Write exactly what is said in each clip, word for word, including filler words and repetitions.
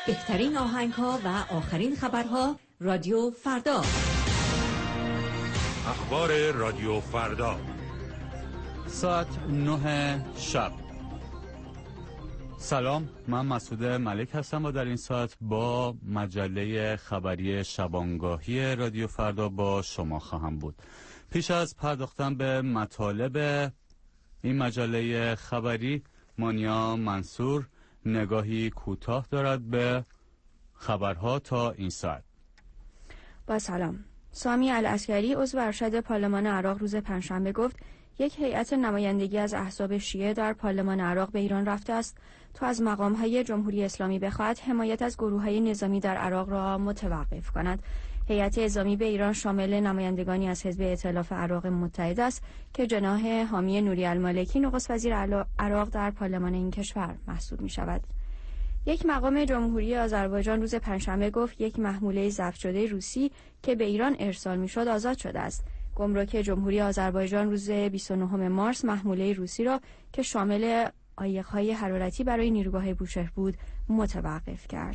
بهترین آهنگ‌ها و آخرین خبرها رادیو فردا. اخبار رادیو فردا ساعت نه شب. سلام، من مسعود ملک هستم و در این ساعت با مجله خبری شبانگاهی رادیو فردا با شما خواهم بود. پیش از پرداختن به مطالب این مجله خبری، مانیا منصور نگاهی کوتاه دارد به خبرها تا این ساعت. با سلام. سامی العسکری عضو ارشد پارلمان عراق روز پنجشنبه گفت یک هیئت نمایندگی از احزاب شیعه در پارلمان عراق به ایران رفته است تا از مقام‌های جمهوری اسلامی بخواهد حمایت از گروه‌های نظامی در عراق را متوقف کند. هیئت اعزامی به ایران شامل نمایندگانی از حزب ائتلاف عراق متحد است که جناح حامی نوری المالکی نخست وزیر عراق در پارلمان این کشور محسوب می‌شود. یک مقام جمهوری آذربایجان روز پنجشنبه گفت یک محموله ضبط شده روسی که به ایران ارسال می‌شد آزاد شده است. گمرک جمهوری آذربایجان روز بیست و نهم مارس محموله روسی را که شامل عایق‌های حرارتی برای نیروگاه بوشهر بود متوقف کرد.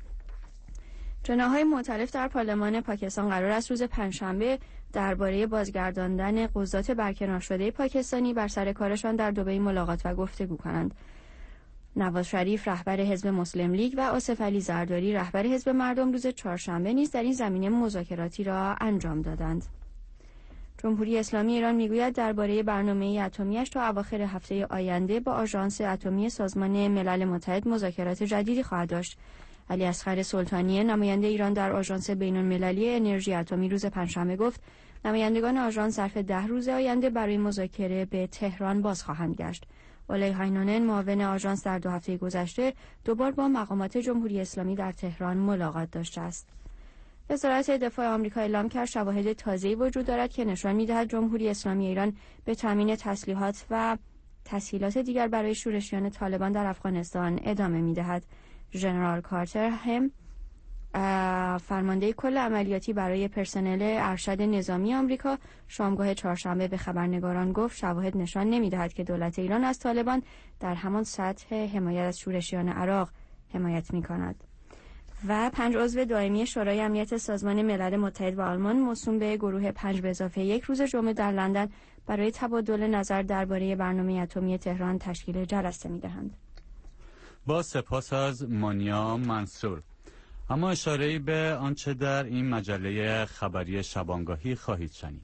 جناح‌های مختلف در پارلمان پاکستان قرار است روز پنجشنبه درباره بازگرداندن قضات برکنار شده پاکستانی بر سر کارشان در دبی ملاقات و گفتگو کنند. نواز شریف رهبر حزب مسلم لیگ و آصف علی زرداری رهبر حزب مردم روز چهارشنبه نیز در این زمینه مذاکراتی را انجام دادند. جمهوری اسلامی ایران میگوید درباره برنامه اتمی‌اش تا اواخر هفته آینده با آژانس اتمی سازمان ملل متحد مذاکرات جدیدی خواهد داشت. علی اصغر سلطانی نماینده ایران در آژانس بین‌المللی انرژی اتمی روز پنجشنبه گفت نمایندگان آژانس ظرف ده روز آینده برای مذاکره به تهران باز خواهند گشت. اولی هاینونن معاون آژانس در دو هفته گذشته دوبار با مقامات جمهوری اسلامی در تهران ملاقات داشته است. وزارت دفاع آمریکا اعلام کرد شواهد تازه‌ای وجود دارد که نشان می‌دهد جمهوری اسلامی ایران به تامین تسلیحات و تسهیلات دیگر برای شورشیان طالبان در افغانستان ادامه می‌دهد. ژنرال کارتر هم فرمانده کل عملیاتی برای پرسنل ارشد نظامی آمریکا شامگاه چهارشنبه به خبرنگاران گفت شواهد نشان نمی‌دهد که دولت ایران از طالبان در همان سطح حمایت از شورشیان عراق حمایت می‌کند. و پنج عضو دائمی شورای امنیت سازمان ملل متحد و آلمان موسوم به گروه پنج به اضافه یک روز جمعه در لندن برای تبادل نظر درباره برنامه اتمی تهران تشکیل جلسه می‌دهند. با سپاس از مانیا منصور. اما اشاره‌ای به آنچه در این مجله خبری شبانگاهی خواهید شنید.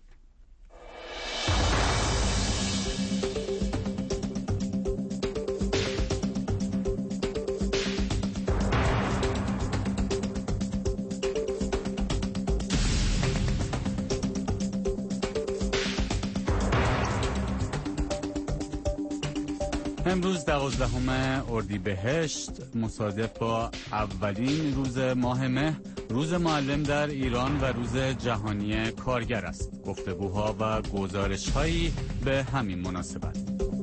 امروز دوازدهم اردیبهشت مصادف با اولین روز ماه مه، روز معلم در ایران و روز جهانی کارگر است. گفتگوها و گزارش‌هایی به همین مناسبت.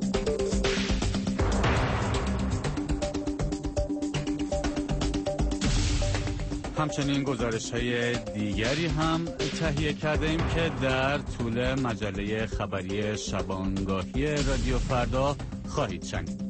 همچنین گزارش‌های دیگری هم تهیه کردیم که در طول مجله خبری شبانگاهی رادیو فردا خواهید شنید.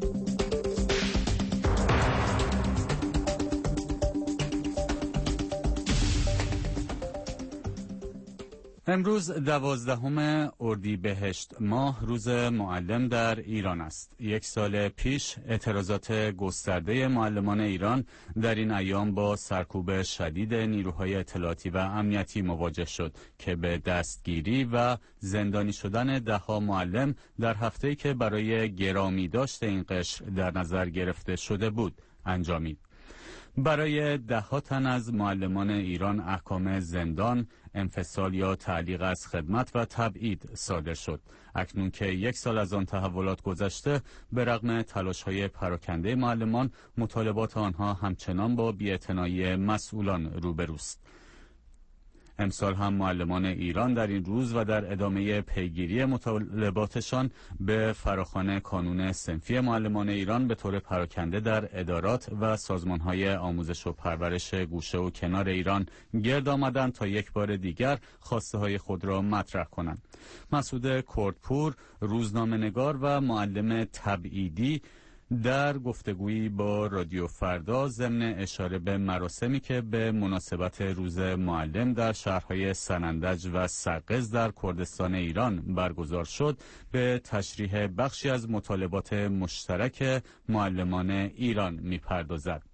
امروز دوازدهم اردیبهشت ماه روز معلم در ایران است. یک سال پیش اعتراضات گسترده معلمان ایران در این ایام با سرکوب شدید نیروهای اطلاعاتی و امنیتی مواجه شد که به دستگیری و زندانی شدن ده‌ها معلم در هفته‌ای که برای گرامی داشت این قشر در نظر گرفته شده بود انجامید. برای ده‌ها تن از معلمان ایران احکام زندان، انفصال یا تعلیق از خدمت و تبعید صادر شد. اکنون که یک سال از آن تحولات گذشته، به رغم تلاش‌های پراکنده معلمان، مطالبات آنها همچنان با بی‌اعتنایی مسئولان روبروست. امسال هم معلمان ایران در این روز و در ادامه پیگیری مطالباتشان به فراخوان کانون صنفی معلمان ایران به طور پراکنده در ادارات و سازمان‌های آموزش و پرورش گوشه و کنار ایران گرد آمدند تا یک بار دیگر خواسته‌های خود را مطرح کنند. مسعود کردپور، روزنامه‌نگار و معلم تبعیدی، در گفتگویی با رادیو فردا ضمن اشاره به مراسمی که به مناسبت روز معلم در شهرهای سنندج و سقز در کردستان ایران برگزار شد، به تشریح بخشی از مطالبات مشترک معلمان ایران می‌پردازد.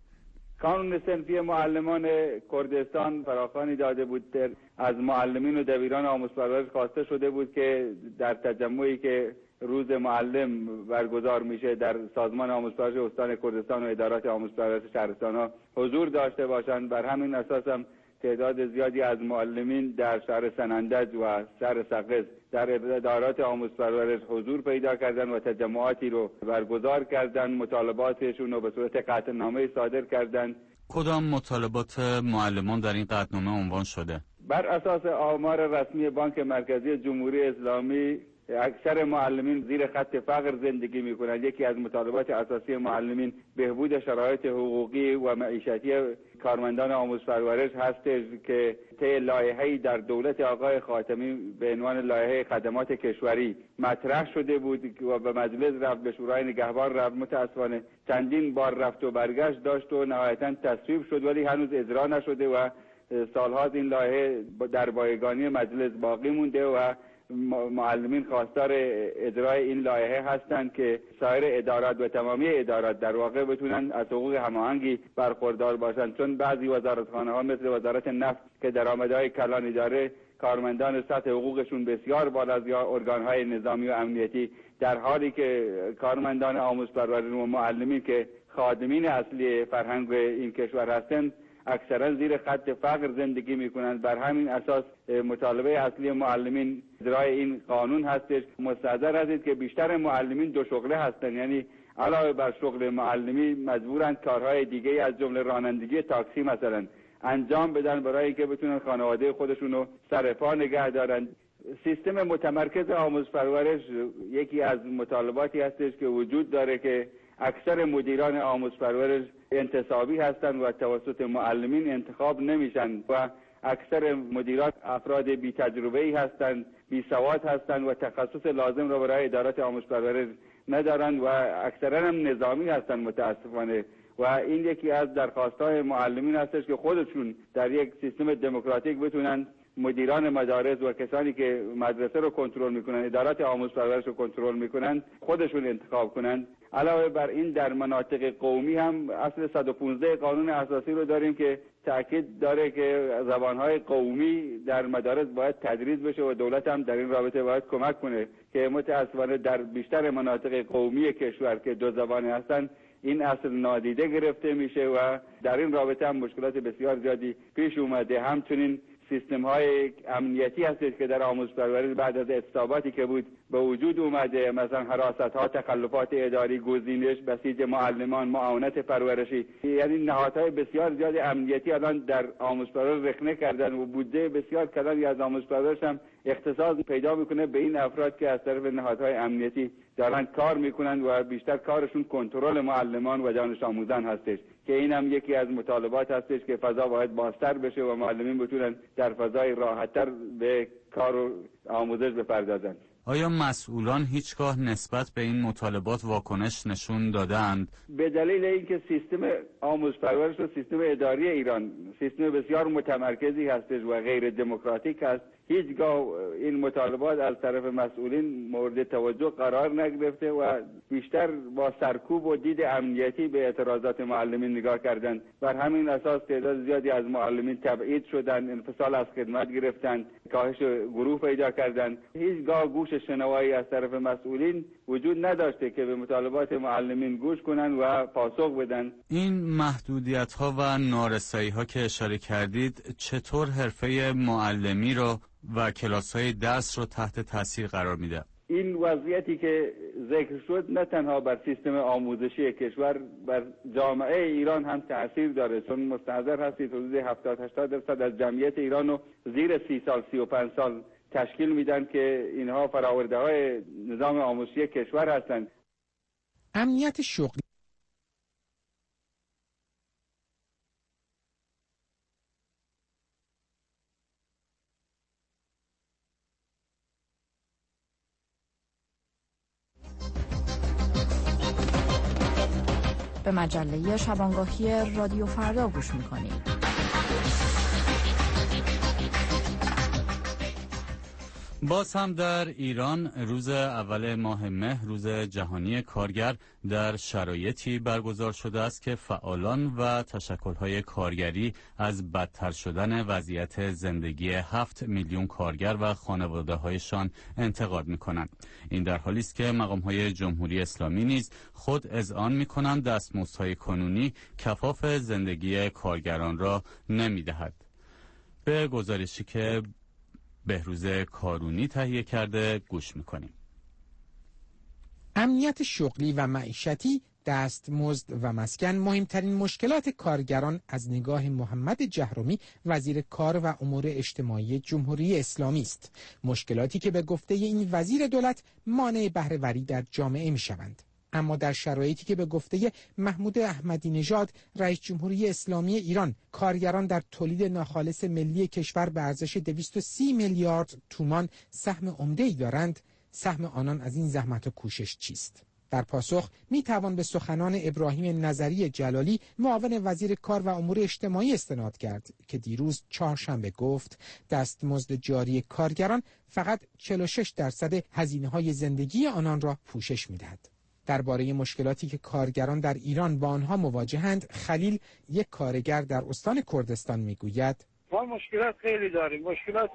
قانون صنفی معلمان کردستان فراخوانی داده بود. از معلمین و دبیران آموزش پرورش خواسته شده بود که در تجمعی که روز معلم برگزار میشه در سازمان آموزش پرورش استان کردستان و ادارات آموزش پرورش شهرستان‌ها حضور داشته باشند. بر همین اساس هم تعداد زیادی از معلمین در شهر سنندج و شهر سقز در ادارات آموزش پرورش حضور پیدا کردند و تجمعاتی رو برگزار کردند. مطالباتشون رو به صورت قطعنامه صادر کردند. کدام مطالبات معلمان در این قطعنامه عنوان شده؟ بر اساس آمار رسمی بانک مرکزی جمهوری اسلامی اکثر معلمین زیر خط فقر زندگی میکنند. یکی از مطالبات اساسی معلمین بهبود شرایط حقوقی و معیشتی کارمندان آموزش پرورش هستش که طی لایحه‌ای در دولت آقای خاتمی به عنوان لایحه خدمات کشوری مطرح شده بود و به مجلس رفت، به شورای نگهبان رفت. متاسفانه چندین بار رفت و برگشت داشت و نهایتاً تصویب شد ولی هنوز اجرا نشده و سال‌هاست این لایحه در بایگانی مجلس باقی مونده و معلمین خواستار اجرای این لایحه هستند که سایر ادارات و تمامی ادارات در واقع بتونن از حقوق هماهنگی برخوردار باشند، چون بعضی وزارتخانه ها مثل وزارت نفت که درآمدهای کلانی داره کارمندان سطح حقوقشون بسیار بالاست یا ارگانهای نظامی و امنیتی، در حالی که کارمندان آموزش پرورش و معلمین که خادمین اصلی فرهنگ این کشور هستند اکثرا زیر خط فقر زندگی میکنند. بر همین اساس مطالبه اصلی معلمین اجرای این قانون هستش. مستحضر هستید که بیشتر معلمین دو شغله هستند، یعنی علاوه بر شغل معلمی مجبورند کارهای دیگه از جمله رانندگی تاکسی مثلا انجام بدن برای اینکه بتونن خانواده خودشون رو سر پا نگه دارن. سیستم متمرکز آموزش پرورش یکی از مطالباتی هستش که وجود داره که اکثر مدیران آموزش پرورش انتصابی هستند و توسط معلمین انتخاب نمیشن و اکثر مدیران افراد بی تجربه ای هستند، بی سواد هستند و تخصص لازم را برای ادارات آموزش پرورش ندارند و اکثرا هم نظامی هستند متاسفانه. و این یکی از درخواست‌های معلمین هستش که خودشون در یک سیستم دموکراتیک بتونن مدیران مدارس و کسانی که مدرسه رو کنترل میکنن، ادارات آموزش پرورش رو کنترل میکنن، خودشون انتخاب کنن. علاوه بر این در مناطق قومی هم اصل صد و پانزده قانون اساسی رو داریم که تاکید داره که زبانهای قومی در مدارس باید تدریس بشه و دولت هم در این رابطه باید کمک کنه که متأسفانه در بیشتر مناطق قومی کشور که دو زبانه هستن این اصل نادیده گرفته میشه و در این رابطه هم مشکلات بسیار زیادی پیش اومده. همچنین سیستم های امنیتی هستش که در آموزش پرورش بعد از اعتصاباتی که بود به وجود اومده، مثلا حراست ها، تخلفات اداری، گزینش، بسیج معلمان، معاونت پرورشی، یعنی نهادهای بسیار زیاد امنیتی الان در آموزش پرورش رخنه کردن و بودجه بسیار کلانی از آموزش پرورش هم اختصاص پیدا میکنه به این افراد که از طرف نهادهای امنیتی دارن کار میکنن و بیشتر کارشون کنترل معلمان و دانش آموزان هستش که این هم یکی از مطالبات هستش که فضا باید بازتر بشه و معلمین بتونن در فضای راحت‌تر به کار و آموزش بپردازند. آیا مسئولان هیچگاه نسبت به این مطالبات واکنش نشون دادند؟ به دلیل اینکه سیستم آموزش پرورش و سیستم اداری ایران سیستم بسیار متمرکزی هستش و غیر دموکراتیک است، هیچگاه این مطالبات از طرف مسئولین مورد توجه قرار نگرفته و بیشتر با سرکوب و دید امنیتی به اعتراضات معلمین نگاه کردند. بر همین اساس تعداد زیادی از معلمین تبعید شدند، انفصال از خدمت گرفتند، کاهش گروه پیدا کردند. هیچگاه گوش شنوایی از طرف مسئولین وجود نداشته که به مطالبات معلمین گوش کنند و پاسخ بدن. این محدودیت ها و نارسایی ها که اشاره کردید چطور حرفه معلمی رو و کلاس های درس رو تحت تاثیر قرار میده؟ این وضعیتی که ذکر شد نه تنها بر سیستم آموزشی کشور، بر جامعه ایران هم تأثیر داره، چون مستحضر هستید حدود هفتاد هشتاد درصد از جمعیت ایران رو زیر سی سال سی و پنج سال تشکیل میدن که اینها فراورده های نظام آموزشی کشور هستند. امنیت شغلی به مجله شبانگاهی رادیو فردا گوش میکنید. باز هم در ایران روز اول ماه مه روز جهانی کارگر در شرایطی برگزار شده است که فعالان و تشکل‌های کارگری از بدتر شدن وضعیت زندگی هفت میلیون کارگر و خانواده‌هایشان انتقاد می‌کنند. این در حالی است که مقام‌های جمهوری اسلامی نیز خود اذعان می‌کنند دستمزدهای کنونی کفاف زندگی کارگران را نمی‌دهد. به گزارشی که بهروز کارونی تهیه کرده گوش میکنیم. امنیت شغلی و معیشتی، دستمزد و مسکن مهمترین مشکلات کارگران از نگاه محمد جهرومی وزیر کار و امور اجتماعی جمهوری اسلامی است. مشکلاتی که به گفته این وزیر دولت مانع بهره‌وری در جامعه میشوند. اما در شرایطی که به گفته محمود احمدی نژاد رئیس جمهوری اسلامی ایران کارگران در تولید ناخالص ملی کشور به ارزش دویست و سی میلیارد تومان سهم عمده‌ای دارند، سهم آنان از این زحمت و کوشش چیست؟ در پاسخ می توان به سخنان ابراهیم نظری جلالی معاون وزیر کار و امور اجتماعی استناد کرد که دیروز چهارشنبه گفت دستمزد جاری کارگران فقط چهل و شش درصد هزینه‌های زندگی آنان را پوشش می‌دهد. درباره مشکلاتی که کارگران در ایران با آنها مواجهند، خلیل یک کارگر در استان کردستان میگوید ما مشکلات خیلی داریم. مشکلات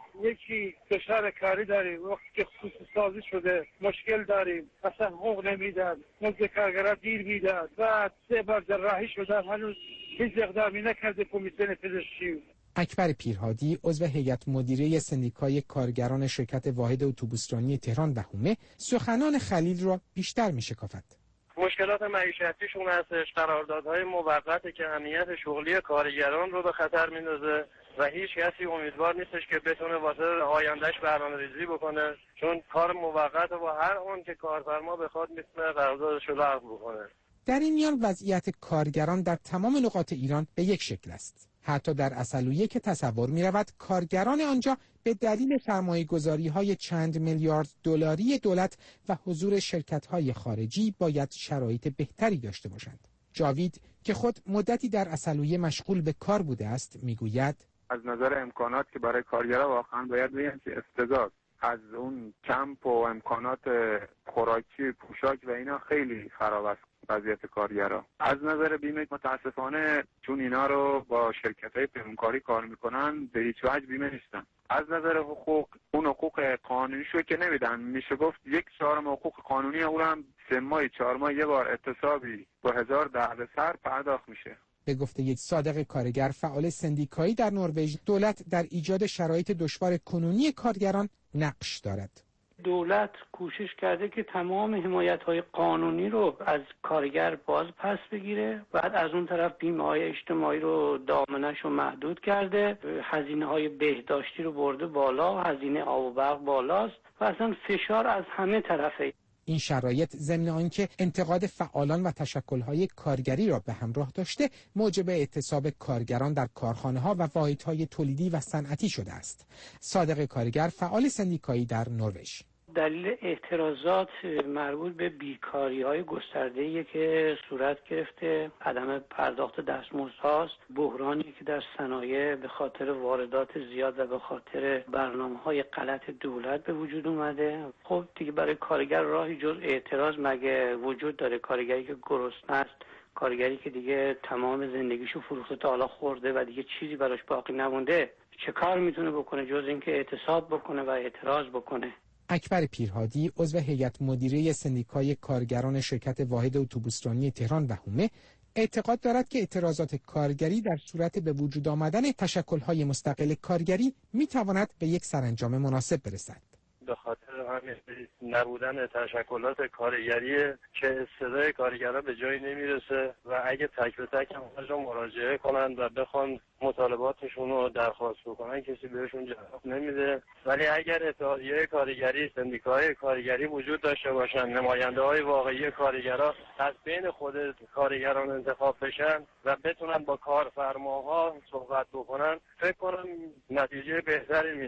یکی کشور کاری داریم، وقتی که خصوصی سازی شده مشکل داریم، اصلا حقوق نمیدن، مزد کارگران دیر میدن و سه بار جراحی شدن هنوز هیچ اقدامی نکرده کمیسیون پزشکی. اکبر پیرهادی عضو هیئت مدیره سندیکای کارگران شرکت واحد اتوبوسرانی تهران و حومه سخنان خلیل را بیشتر میشکافد. مشکلات معیشتیشون هستش، قراردادهای موقتی که امنیت شغلی کارگران رو به خطر میندازه و هیچ کسی امیدوار نیستش که بتونه واسه آیندهش برنامه‌ریزی بکنه، چون کار موقت و هر اون که کارفرما بخواد میتونه قراردادش رو لغو بکنه. در این میان وضعیت کارگران در تمام نقاط ایران به یک شکل است. حتی در عسلویه که تصور می رود کارگران آنجا به دلیل سرمایه‌گذاری‌های چند میلیارد دلاری دولت و حضور شرکت‌های خارجی باید شرایط بهتری داشته باشند. جاوید که خود مدتی در عسلویه مشغول به کار بوده است میگوید از نظر امکانات که برای کارگرها واقعا باید بگم که افتضاح، از اون کمپ و امکانات خوراکی، پوشاک و اینا خیلی خراب است وضعیت کارگرها. از نظر بیمه متاسفانه چون اینا رو با شرکت‌های پیمانکاری کار میکنن به هیچ وجه بیمه نیستن. از نظر حقوق، اون حقوق قانونیشو که نمیدن، میشه گفت یک چهارم حقوق قانونی اون هم سه ماه چهار ماه یه بار اعتصابی با هزار دردسر پرداخت میشه. به گفته یک صادق کارگر فعال سندیکایی در نروژ، دولت در ایجاد شرایط دشوار کنونی کارگران نقش دارد. دولت کوشش کرده که تمام حمایت‌های قانونی رو از کارگر باز پس بگیره، بعد از اون طرف بیمه‌های اجتماعی رو دامنش رو محدود کرده، هزینه‌های بهداشتی رو برده بالا، هزینه آب و برق بالاست و اصلا فشار از همه طرفه. این شرایط ضمن آنکه انتقاد فعالان و تشکل‌های کارگری را به همراه داشته، موجب اعتصاب کارگران در کارخانه‌ها و واحدهای تولیدی و صنعتی شده است. صادق کارگر فعال سندیکایی در نروژ: دلیل اعتراضات مربوط به بیکاری‌های گسترده‌ای که صورت گرفته، عدم پرداخت دستمزدهاست، بحرانی که در صنایع به خاطر واردات زیاد و به خاطر برنامه‌های غلط دولت به وجود اومده. خب دیگه برای کارگر راهی جز اعتراض مگه وجود داره؟ کارگری که گرسنه است، کارگری که دیگه تمام زندگیشو فروخته تا حالا خورده و دیگه چیزی براش باقی نمونده، چه کار میتونه بکنه جز اینکه اعتصاب بکنه و اعتراض بکنه؟ اکبر پیرهادی عضو هیئت مدیره سندیکای کارگران شرکت واحد اتوبوسرانی تهران و حومه اعتقاد دارد که اعتراضات کارگری در صورت به وجود آمدن تشکل‌های مستقل کارگری می‌تواند به یک سرانجام مناسب برسد. به خاطر همین نبودن تشکلات کارگری که صدای کارگرها به جایی نمیرسه و اگه تک به تک هم مراجعه کنن و بخوان مطالباتشون رو درخواست بکنن کسی بهشون جواب نمیده. ولی اگر اتحادیه کارگری، سندیکاهای کارگری وجود داشته باشن، نماینده های واقعی کارگرها از بین خود کارگران انتخاب بشن و بتونن با کارفرماها صحبت بکنن، فکر کنم نتیجه بهتری میده.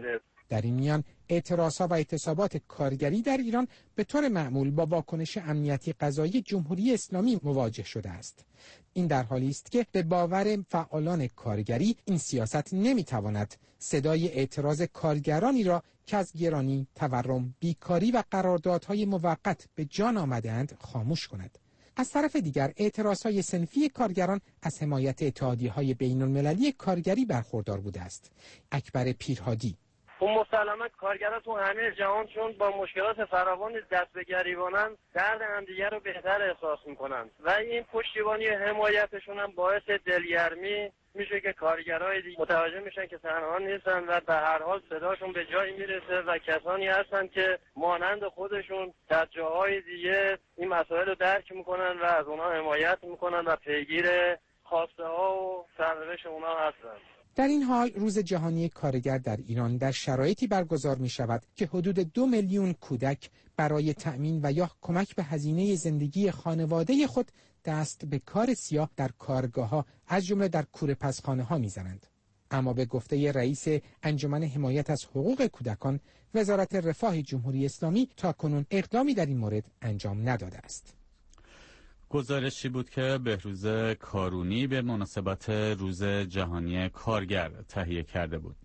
در این میان اعتراضها و اعتصابات کارگری در ایران به طور معمول با واکنش امنیتی قضایی جمهوری اسلامی مواجه شده است. این در حالی است که به باور فعالان کارگری این سیاست نمیتواند صدای اعتراض کارگرانی را که از گرانی، تورم، بیکاری و قراردادهای موقت به جان آمده‌اند خاموش کند. از طرف دیگر اعتراضهای صنفی کارگران از حمایت اتحادیه‌های بین‌المللی کارگری برخوردار بوده است. اکبر پیرهادی: اون مسلمت کارگرها تو همه جهان چون با مشکلات فراوان دست به گریبانن درد همدیگه رو بهتر احساس میکنن و این پشتیبانی و حمایتشون هم باعث دلگرمی میشه که کارگرای دیگه متوجه میشن که تنها نیستن و به هر حال صداشون به جایی میرسه و کسانی هستن که مانند خودشون در جاهای دیگه این مسائل رو درک میکنن و از اونها حمایت میکنن و پیگیر خواسته ها و سرنوشت اونها هستن. در این حال روز جهانی کارگر در ایران در شرایطی برگزار می شود که حدود دو میلیون کودک برای تأمین و یا کمک به هزینه زندگی خانواده خود دست به کار سیاه در کارگاه‌ها از جمله در کوره‌پزخانه‌ها می‌زنند. اما به گفته رئیس انجمن حمایت از حقوق کودکان، وزارت رفاه جمهوری اسلامی تاکنون اقدامی در این مورد انجام نداده است. گزارشی بود که بهروز کارونی به مناسبت روز جهانی کارگر تهیه کرده بود.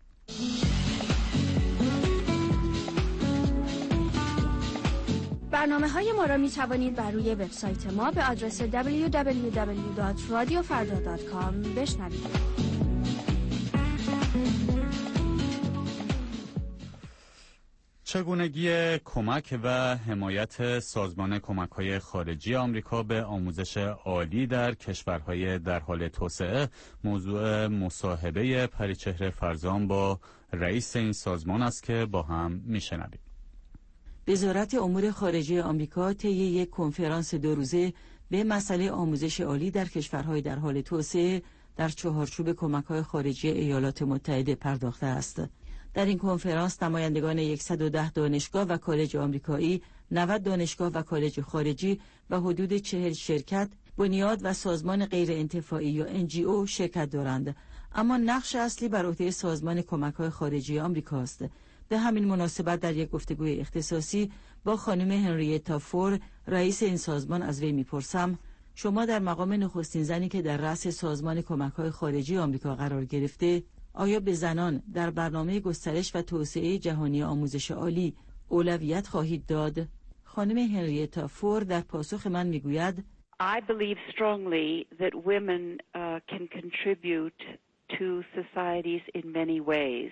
برنامه‌های ما را می‌توانید بر روی وبسایت ما به آدرس دبلیو دبلیو دبلیو دات رادیو فردا دات کام بشنوید. چگونگی کمک و حمایت سازمان کمک‌های خارجی آمریکا به آموزش عالی در کشورهای در حال توسعه موضوع مصاحبه پریچهره فرزان با رئیس این سازمان است که با هم می‌شنویم. وزارت امور خارجه آمریکا طی یک کنفرانس دو روزه به مسئله آموزش عالی در کشورهای در حال توسعه در چهارچوب کمک‌های خارجی ایالات متحده پرداخته است. در این کنفرانس نمایندگان صد و ده دانشگاه و کالج آمریکایی، نود دانشگاه و کالج خارجی و حدود چهل شرکت، بنیاد و سازمان غیرانتفاعی یا ان جی او شرکت دارند. اما نقش اصلی بر عهده سازمان کمک‌های خارجی آمریکاست. به همین مناسبت در یک گفتگوی اختصاصی با خانم هنریتا فور، رئیس این سازمان، از وی میپرسم: شما در مقام نخستین زنی که در رأس سازمان کمک‌های خارجی آمریکا قرار گرفته، آیا به زنان در برنامه گسترش و توسعه جهانی آموزش عالی اولویت خواهید داد؟ خانم هنریتا فور در پاسخ من میگوید: I believe strongly that women uh, can contribute to societies in many ways.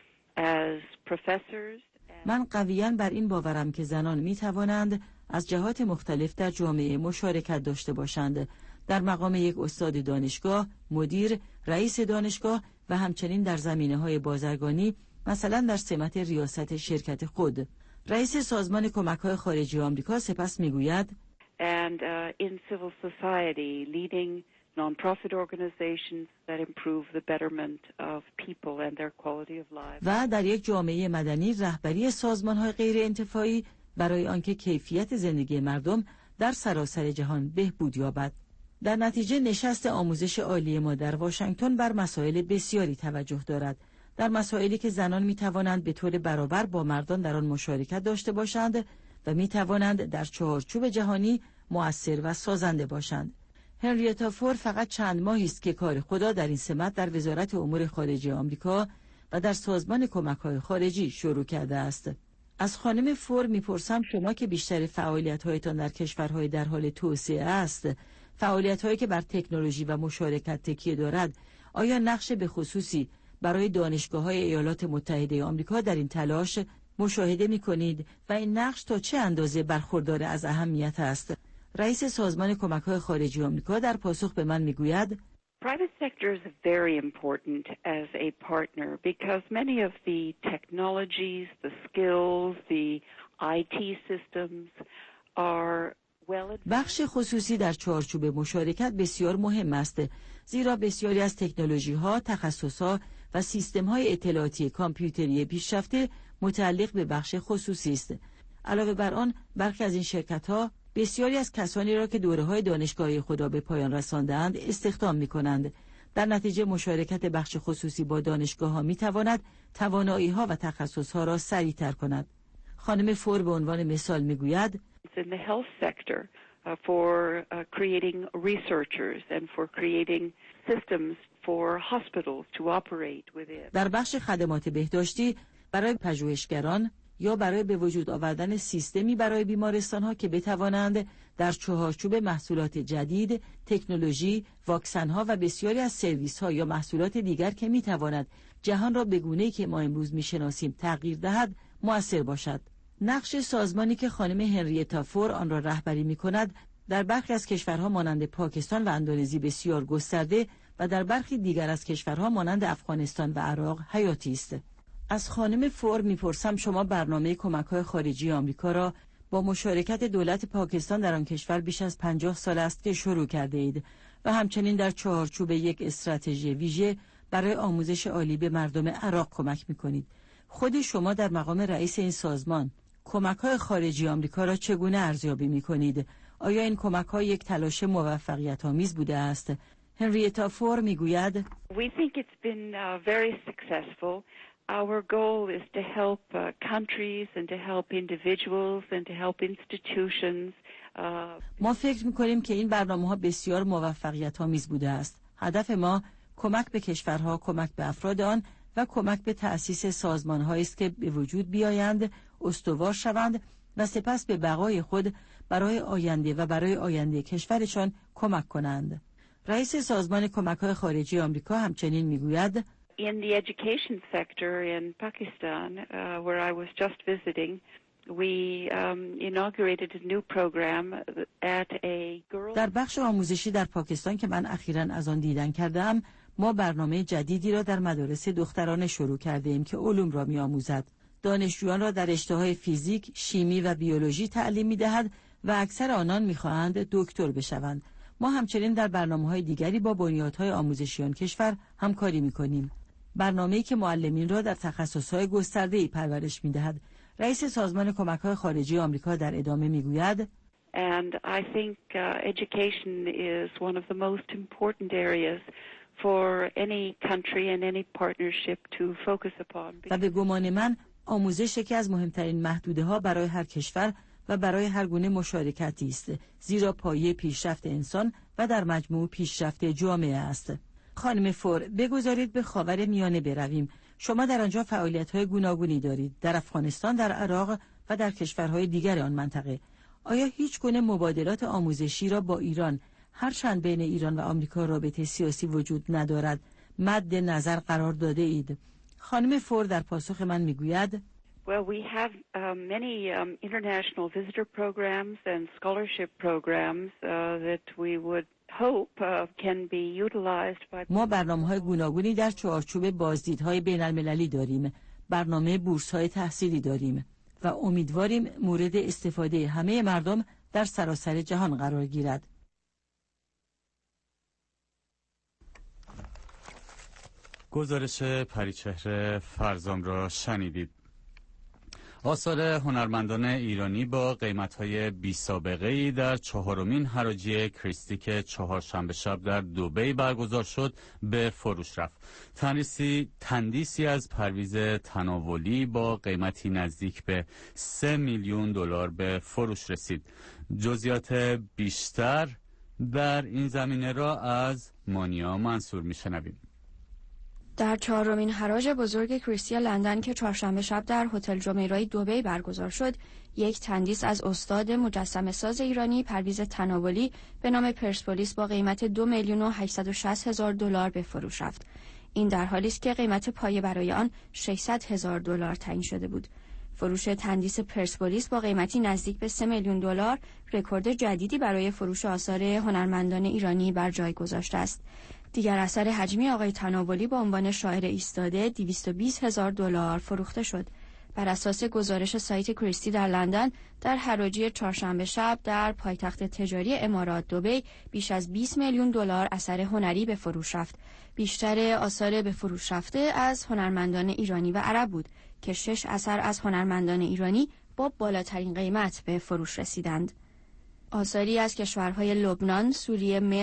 As professors من قویاً بر این باورم که زنان می توانند از جهات مختلف در جامعه مشارکت داشته باشند، در مقام یک استاد دانشگاه، مدیر، رئیس دانشگاه و همچنین در زمینه‌های بازرگانی، مثلا در سمت ریاست شرکت خود. رئیس سازمان کمک‌های خارجی آمریکا سپس میگوید: and uh, in civil society leading non-profit organizations that improve the betterment of people and their quality of life. و در یک جامعه مدنی رهبری سازمان‌های غیر انتفاعی برای آنکه کیفیت زندگی مردم در سراسر جهان بهبود یابد. در نتیجه نشست آموزش عالی ما در واشنگتن بر مسائل بسیاری توجه دارد، در مسائلی که زنان می توانند به طور برابر با مردان در آن مشارکت داشته باشند و می توانند در چهارچوب جهانی مؤثر و سازنده باشند. هنریتا فور فقط چند ماهی است که کار خدا در این سمت در وزارت امور خارجه آمریکا و در سازمان کمک‌های خارجی شروع کرده است. از خانم فور میپرسم شما که بیشتر فعالیت‌هایتان در کشورهای در حال توسعه است، فعالیت‌هایی که بر تکنولوژی و مشارکت تکیه دارد، آیا نقش به خصوصی برای دانشگاه‌های ایالات متحده آمریکا در این تلاش مشاهده می‌کنید و این نقش تا چه اندازه برخوردار از اهمیت است؟ رئیس سازمان کمک‌های خارجی آمریکا در پاسخ به من میگوید: Private sector is very important as a partner because many of the technologies, the skills, the آی تی systems are well. بخش خصوصی در چارچوب مشارکت بسیار مهم است، زیرا بسیاری از تکنولوژی‌ها، تخصص‌ها و سیستم‌های اطلاعاتی کامپیوتری پیشرفته متعلق به بخش خصوصی است. علاوه بر آن، برخی از این شرکت‌ها بسیاری از کسانی را که دوره‌های دانشگاهی خود را به پایان رسانده‌اند استخدام می‌کنند. در نتیجه مشارکت بخش خصوصی با دانشگاه‌ها می‌تواند توانایی‌ها و تخصص‌ها را سریع‌تر کند. خانم فور به عنوان مثال می‌گوید in the health sector uh, for uh, creating researchers and for creating systems for hospitals to operate within. در بخش خدمات بهداشتی برای پژوهشگران یا برای به وجود آوردن سیستمی برای بیمارستان‌ها که بتوانند در چهارچوب محصولات جدید، تکنولوژی، واکسن‌ها و بسیاری از سرویس‌ها یا محصولات دیگر که می‌تواند جهان را به گونه‌ای که ما امروز می‌شناسیم تغییر دهد، مؤثر باشد. نقش سازمانی که خانم هنریتا فور آن را رهبری می‌کند در برخی از کشورها مانند پاکستان و اندونزی بسیار گسترده و در برخی دیگر از کشورها مانند افغانستان و عراق حیاتی است. از خانم فور میپرسم شما برنامه کمک‌های خارجی آمریکا را با مشارکت دولت پاکستان در آن کشور بیش از پنجاه سال است که شروع کرده اید و همچنین در چهارچوب یک استراتژی ویژه برای آموزش عالی به مردم عراق کمک می‌کنید. خود شما در مقام رئیس این سازمان کمک‌های خارجی آمریکا را چگونه ارزیابی می‌کنید؟ آیا این کمک‌ها یک تلاش موفقیت‌آمیز بوده است؟ هنریتا فور میگوید We think it's been uh, very successful. Our goal is to help uh, countries and to help individuals and to help institutions. Uh... ما فکر می‌کنیم که این برنامه‌ها بسیار موفقیت‌آمیز بوده است. هدف ما کمک به کشورها، کمک به افراد آن و کمک به تأسیس سازمان‌هایی است که به وجود بیایند، استوار شوند و سپس به بقای خود برای آینده و برای آینده کشورشان کمک کنند. رئیس سازمان کمک‌های خارجی آمریکا همچنین میگوید In the education sector in Pakistan, uh, where I was just visiting, we um, inaugurated a new program at a girls. در بخش آموزشی در پاکستان که من اخیراً از آن دیدن کردم، ما برنامه جدیدی را در مدارس دخترانه شروع کرده ایم که علوم را می‌آموزد. دانشجویان را در رشته‌های فیزیک، شیمی و بیولوژی تعلیم می‌دهد و اکثر آنان می‌خواهند دکتر بشوند. ما همچنین در برنامه‌های دیگری با بنیادهای آموزشی آن کشور همکاری می‌کنیم. برنامه‌ای که معلمین را در تخصص‌های گسترده‌ای پرورش می‌دهد. رئیس سازمان کمک‌های خارجی آمریکا در ادامه می‌گوید And I think uh, education is one of the most important areas for any country and any partnership to focus upon. و به گمان من آموزش یکی از مهمترین محدوده‌ها برای هر کشور و برای هر گونه مشارکتی است، زیرا پایه پیشرفت انسان و در مجموع پیشرفت جامعه است. خانم فور، بگذارید به خاور میانه برویم. شما در آنجا فعالیت‌های گوناگونی دارید، در افغانستان، در عراق و در کشورهای دیگر آن منطقه. آیا هیچ گونه مبادلات آموزشی را با ایران، هرچند بین ایران و آمریکا رابطه سیاسی وجود ندارد، مد نظر قرار داده اید؟ خانم فور در پاسخ من میگوید Well, we have uh, many um, international visitor programs and scholarship programs uh, that we would hope uh, can be utilized by. ما برنامه‌های گوناگونی در چارچوب بازدیدهای بین‌المللی داریم، برنامه بورس‌های تحصیلی داریم و امیدواریم مورد استفاده همه مردم در سراسر جهان قرار گیرد. گزارش پریچهره فرزام را شنیدید. آثار هنرمندان ایرانی با قیمت‌های بی سابقه‌ای در چهارمین حراجی کریستی که چهارشنبه شب در دبی برگزار شد به فروش رفت. تندیسی تندیسی از پرویز تناولی با قیمتی نزدیک به سه میلیون دلار به فروش رسید. جزئیات بیشتر در این زمینه را از مانیا منصور می‌شنویم. در چهارمین حراج بزرگ کریستی لندن که چهارشنبه شب در هتل جمیرای دبی برگزار شد، یک تندیس از استاد مجسمه ساز ایرانی پرویز تناولی به نام پرسپولیس با قیمت دو میلیون و هشتصد و شصت هزار دلار به فروش رفت. این در حالی است که قیمت پایه برای آن ششصد هزار دلار تعیین شده بود. فروش تندیس پرسپولیس با قیمتی نزدیک به سه میلیون دلار رکورد جدیدی برای فروش آثار هنرمندان ایرانی بر جای گذاشته است. دیگر اثر حجمی آقای تناولی با عنوان شاعر ایستاده دویست و بیست هزار دلار فروخته شد. بر اساس گزارش سایت کریستی در لندن، در حراجی چهارشنبه شب در پایتخت تجاری امارات دبی بیش از بیست میلیون دلار اثر هنری به فروش رفت. بیشتر آثار به فروش رفته از هنرمندان ایرانی و عرب بود که شش اثر از هنرمندان ایرانی با بالاترین قیمت به فروش رسیدند. آثاری از کشورهای لبنان، سوریه، مصر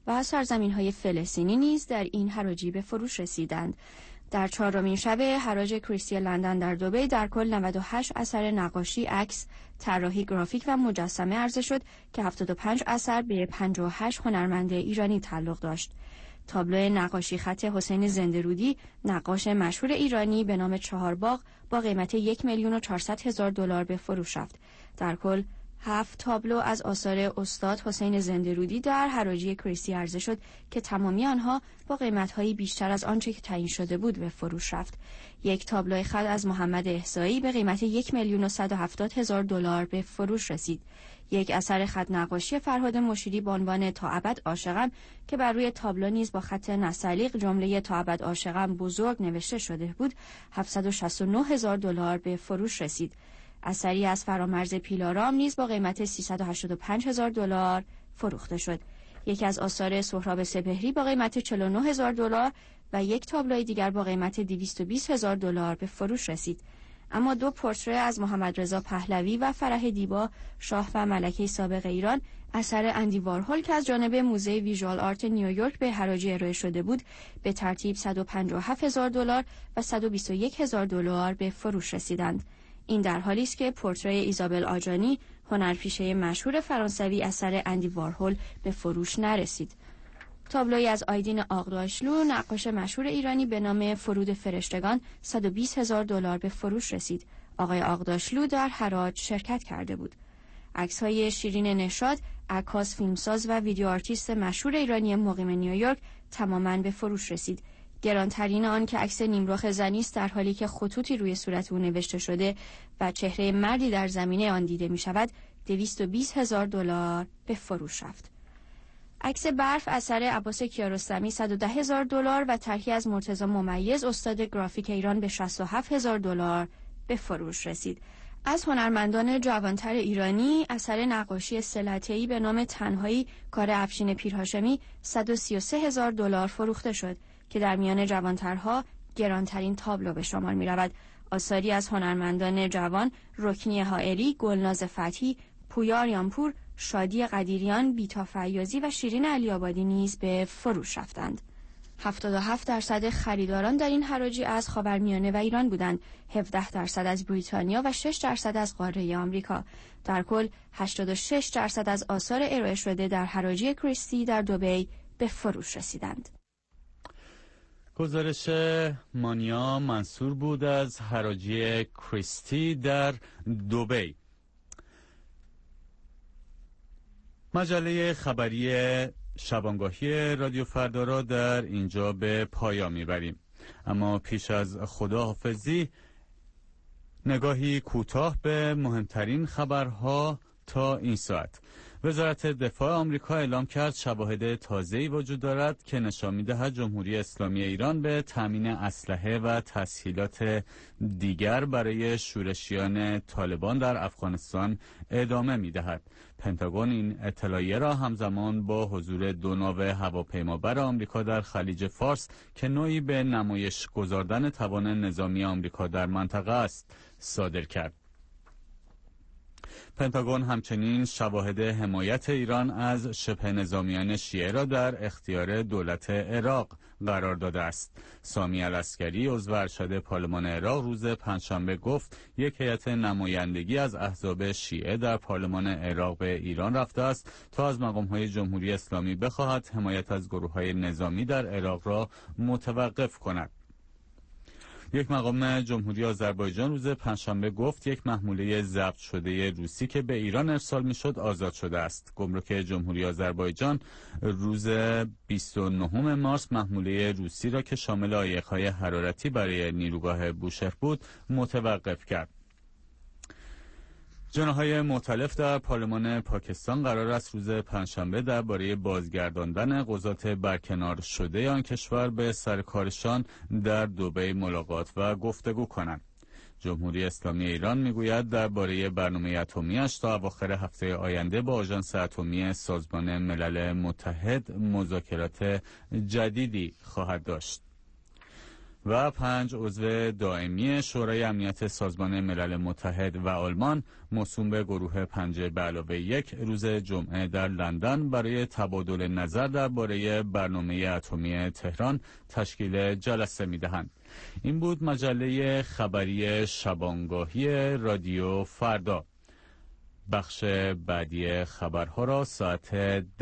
و سرزمین‌های فلسطینی نیز در این حراجی به فروش رسیدند. در چهارمین شب حراج کریستی لندن در دبی در کل نود و هشت اثر نقاشی، عکس، طراحی گرافیک و مجسمه عرضه شد که هفتاد و پنج اثر به پنجاه و هشت هنرمند ایرانی تعلق داشت. تابلو نقاشی خط حسین زنده‌رودی، نقاش مشهور ایرانی به نام چهارباغ، با قیمت یک میلیون و چهارصد هزار دلار به فروش رفت. در کل هفت تابلو از آثار استاد حسین زنده‌رودی در حراجی کریستی عرضه شد که تمامی آنها با قیمت‌های بیشتر از آنچه که تعیین شده بود به فروش رفت. یک تابلو خط از محمد احصایی به قیمت یک میلیون و صد و هفتاد هزار دلار به فروش رسید. یک اثر خط نقاشی فرهاد مشیری با عنوان تا ابد عاشقم که بر روی تابلو نیز با خط نستعلیق جمله تا ابد عاشقم بزرگ نوشته شده بود، هفتصد و شصت و نه هزار دلار به فروش رسید. اثری از فرامرز پیلارام نیز با قیمت سیصد و هشتاد و پنج هزار دلار فروخته شد. یکی از آثار سهراب سپهری با قیمت چهل و نه هزار دلار و یک تابلوی دیگر با قیمت دویست و بیست هزار دلار به فروش رسید. اما دو پورتره از محمد رضا پهلوی و فرح دیبا، شاه و ملکه سابق ایران، اثر اندی وارهول که از جانب موزه ویژوال آرت نیویورک به حراجی ارائه شده بود، به ترتیب صد و پنجاه و هفت هزار دلار و صد و بیست و یک هزار دلار به فروش رسیدند. این در حالی است که پورتره ایزابل آجانی، هنرپیشه مشهور فرانسوی، اثر اندی وارهول به فروش نرسید. تابلوی از آیدین آغداشلو، نقاش مشهور ایرانی به نام فرود فرشتگان، صد و بیست هزار دلار به فروش رسید. آقای آغداشلو در حراج شرکت کرده بود. عکس‌های شیرین نشاط، عکاس، فیلمساز و ویدیو آرتیست مشهور ایرانی مقیم نیویورک، تماماً به فروش رسید. گرانترین آن که عکس نیمرخ زنی است در حالی که خطوطی روی صورت او نوشته شده و چهره مردی در زمینه آن دیده می شود، دویست و بیست هزار دلار به فروش رفت. عکس برف اثر عباس کیارستمی، صد و ده هزار دلار و طرحی از مرتضی ممیز، استاد گرافیک ایران، به شصت و هفت هزار دلار به فروش رسید. از هنرمندان جوانتر ایرانی، اثر نقاشی صلته‌ای به نام تنهایی، کار افشین پیرهاشمی، صد و سی و سه هزار دلار فروخته شد که در میان جوانترها گرانترین تابلو به شمار می رود. آثاری از هنرمندان جوان، رکنی حائری، گلناز فتحی، پویا آریانپور، شادی قدیریان، بیتا فیاضی و شیرین علی‌آبادی نیز به فروش رفتند. هفتاد و هفت درصد خریداران در این حراجی از خاورمیانه و ایران بودند، هفده درصد از بریتانیا و شش درصد از قاره آمریکا. در کل هشتاد و شش درصد از آثار ارائه شده در حراجی کریستی در دبی به فروش رسیدند. گزارش مانیا منصور بود از حراجی کریستی در دبی. مجله خبری شبانگاهی رادیو فردا را در اینجا به پایان میبریم، اما پیش از خداحافظی نگاهی کوتاه به مهمترین خبرها تا این ساعت. وزارت دفاع آمریکا اعلام کرد شواهد تازه‌ای وجود دارد که نشان می‌دهد جمهوری اسلامی ایران به تامین اسلحه و تسهیلات دیگر برای شورشیان طالبان در افغانستان ادامه می‌دهد. پنتاگون این اطلاعیه را همزمان با حضور دو ناو هواپیمابر آمریکا در خلیج فارس که نوعی به نمایش گذاردن توان نظامی آمریکا در منطقه است صادر کرد. پنتاگون همچنین شواهد حمایت ایران از شبه نظامیان شیعه را در اختیار دولت عراق قرار داده است. سامی العسکری، عضو ارشد پارلمان عراق، روز پنجشنبه گفت یک هیئت نمایندگی از احزاب شیعه در پارلمان عراق به ایران رفته است تا از مقام‌های جمهوری اسلامی بخواهد حمایت از گروه‌های نظامی در عراق را متوقف کند. یک مقام جمهوری آذربایجان روز پنجشنبه گفت یک محموله ضبط شده روسی که به ایران ارسال میشد آزاد شده است. گمرک جمهوری آذربایجان روز بیست و نهم مارس محموله روسی را که شامل عایق‌های حرارتی برای نیروگاه بوشهر بود متوقف کرد. جناح‌های مختلف در پارلمان پاکستان قرار است روز پنجشنبه درباره بازگرداندن قضات برکنار شده آن کشور به سر کارشان در دبی ملاقات و گفتگو کنند. جمهوری اسلامی ایران میگوید درباره برنامه اتمی‌اش تا اواخر هفته آینده با آژانس اتمی سازمان ملل متحد مذاکرات جدیدی خواهد داشت. و پنج عضو دائمی شورای امنیت سازمان ملل متحد و آلمان موسوم به گروه پنج به علاوه یک روز جمعه در لندن برای تبادل نظر درباره برنامه اتمی تهران تشکیل جلسه می‌دهند. این بود مجله خبری شبانگاهی رادیو فردا. بخش بعدی خبرها را ساعت